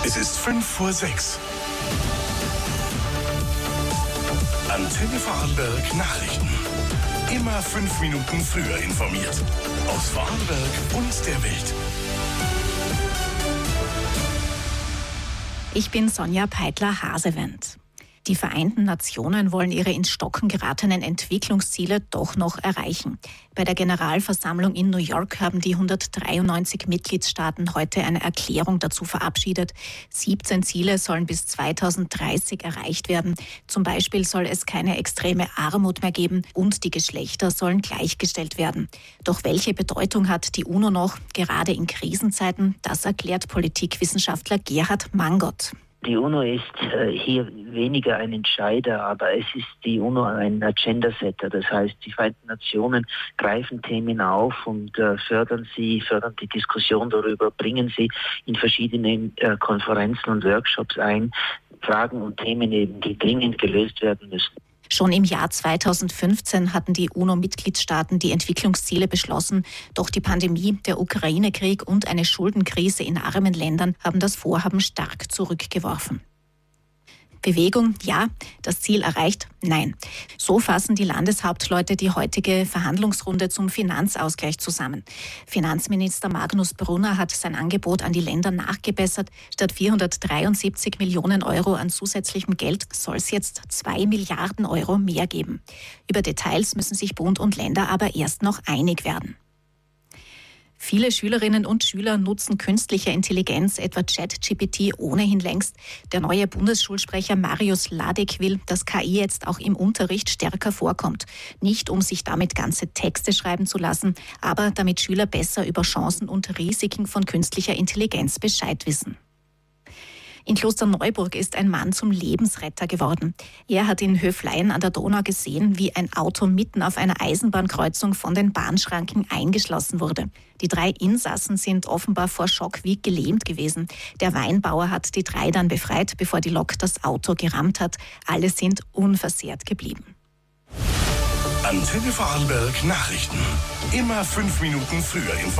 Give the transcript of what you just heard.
Es ist 5:06 Antenne Vorarlberg Nachrichten. Immer 5 Minuten früher informiert. Aus Vorarlberg und der Welt. Ich bin Sonja Peitler-Hasewend. Die Vereinten Nationen wollen ihre ins Stocken geratenen Entwicklungsziele doch noch erreichen. Bei der Generalversammlung in New York haben die 193 Mitgliedstaaten heute eine Erklärung dazu verabschiedet. 17 Ziele sollen bis 2030 erreicht werden. Zum Beispiel soll es keine extreme Armut mehr geben und die Geschlechter sollen gleichgestellt werden. Doch welche Bedeutung hat die UNO noch, gerade in Krisenzeiten? Das erklärt Politikwissenschaftler Gerhard Mangott. Die UNO ist hier weniger ein Entscheider, aber es ist die UNO ein Agenda-Setter. Das heißt, die Vereinten Nationen greifen Themen auf und fördern die Diskussion darüber, bringen sie in verschiedene Konferenzen und Workshops ein, Fragen und Themen eben, die dringend gelöst werden müssen. Schon im Jahr 2015 hatten die UNO-Mitgliedstaaten die Entwicklungsziele beschlossen. Doch die Pandemie, der Ukraine-Krieg und eine Schuldenkrise in armen Ländern haben das Vorhaben stark zurückgeworfen. Bewegung, ja. Das Ziel erreicht, nein. So fassen die Landeshauptleute die heutige Verhandlungsrunde zum Finanzausgleich zusammen. Finanzminister Magnus Brunner hat sein Angebot an die Länder nachgebessert. Statt 473 Millionen Euro an zusätzlichem Geld soll es jetzt 2 Milliarden Euro mehr geben. Über Details müssen sich Bund und Länder aber erst noch einig werden. Viele Schülerinnen und Schüler nutzen künstliche Intelligenz, etwa ChatGPT, ohnehin längst. Der neue Bundesschulsprecher Marius Ladek will, dass KI jetzt auch im Unterricht stärker vorkommt. Nicht, um sich damit ganze Texte schreiben zu lassen, aber damit Schüler besser über Chancen und Risiken von künstlicher Intelligenz Bescheid wissen. In Klosterneuburg ist ein Mann zum Lebensretter geworden. Er hat in Höfleien an der Donau gesehen, wie ein Auto mitten auf einer Eisenbahnkreuzung von den Bahnschranken eingeschlossen wurde. Die 3 Insassen sind offenbar vor Schock wie gelähmt gewesen. Der Weinbauer hat die 3 dann befreit, bevor die Lok das Auto gerammt hat. Alle sind unversehrt geblieben. Antenne Vorarlberg Nachrichten. Immer 5 Minuten früher informiert.